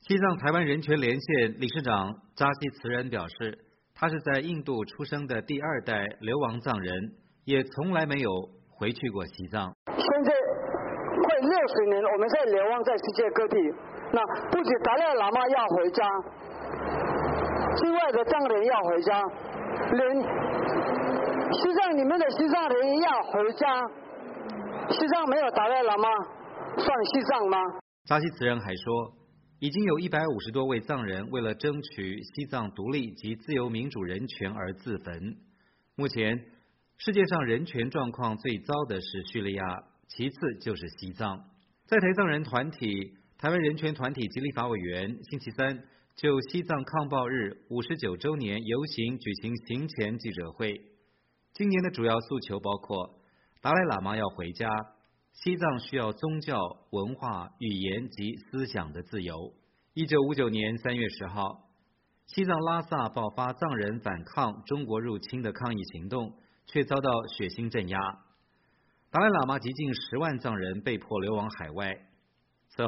西藏台湾人权连线理事长扎西慈仁表示，他是在印度出生的第二代流亡藏人，也从来没有回去过西藏。 现在快60年，我们在流亡在世界各地。那不止达赖喇嘛要回家，境外的藏人要回家，连西藏里面的西藏人也要回家。西藏没有达赖喇嘛，算西藏吗？ 扎西慈仁还说，已经有150多位藏人为了争取西藏独立及自由民主人权而自焚。目前，世界上人权状况最糟的是叙利亚，其次就是西藏。在台藏人团体台湾人权团体及立法委员星期三就西藏抗暴日59周年游行举行行前记者会。今年的主要诉求包括达赖喇嘛要回家，西藏需要宗教、文化、语言及思想的自由。1959年3月10号，西藏拉萨爆发藏人反抗中国入侵的抗议行动，却遭到血腥镇压。达赖喇嘛及近10万藏人被迫流亡海外。此后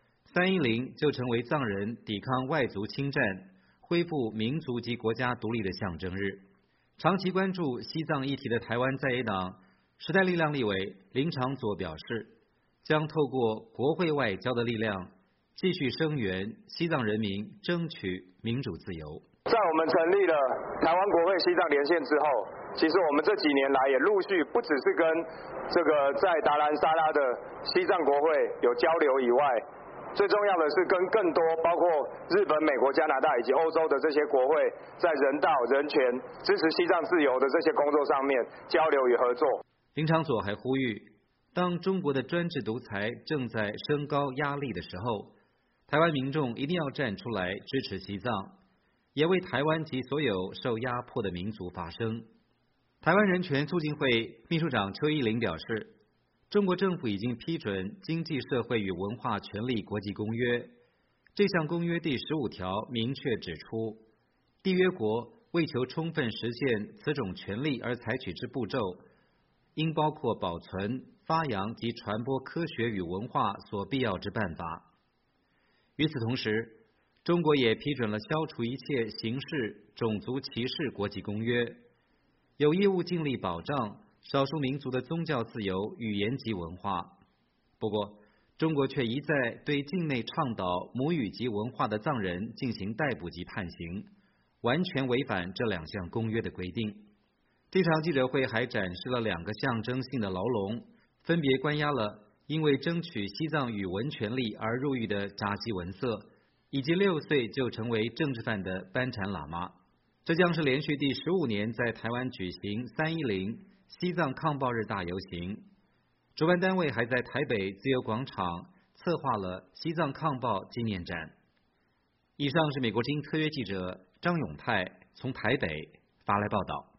，310就成为藏人抵抗外族侵占、恢复民族及国家独立的象征日。长期关注西藏议题的台湾在野党时代力量立委林长佐表示，将透过国会外交的力量，继续声援西藏人民争取民主自由。 在我们成立了台湾国会西藏连线之后，其实我们这几年来也陆续不只是跟这个在达兰萨拉的西藏国会有交流以外，最重要的是跟更多包括日本、美国、加拿大以及欧洲的这些国会，在人道、人权、支持西藏自由的这些工作上面交流与合作。 林长佐还呼吁，当中国的专制独裁正在升高压力的时候，台湾民众一定要站出来支持西藏，也为台湾及所有受压迫的民族发声。台湾人权促进会秘书长邱依林表示，中国政府已经批准《经济社会与文化权利国际公约》，这项公约第15条明确指出，缔约国为求充分实现此种权利而采取之步骤，应包括保存、发扬及传播科学与文化所必要之办法。与此同时，中国也批准了消除一切形式种族歧视国际公约，有义务尽力保障少数民族的宗教自由、语言及文化。不过，中国却一再对境内倡导母语及文化的藏人进行逮捕及判刑，完全违反这2项公约的规定。这场记者会还展示了2个象征性的牢笼，分别关押了因为争取西藏语文权利而入狱的扎西文色，以及6岁就成为政治犯的班禅喇嘛。这将是连续第15年在台湾举行310西藏抗暴日大游行。主办单位还在台北自由广场策划了西藏抗暴纪念展。以上是美国之音特约记者张永泰从台北发来报道。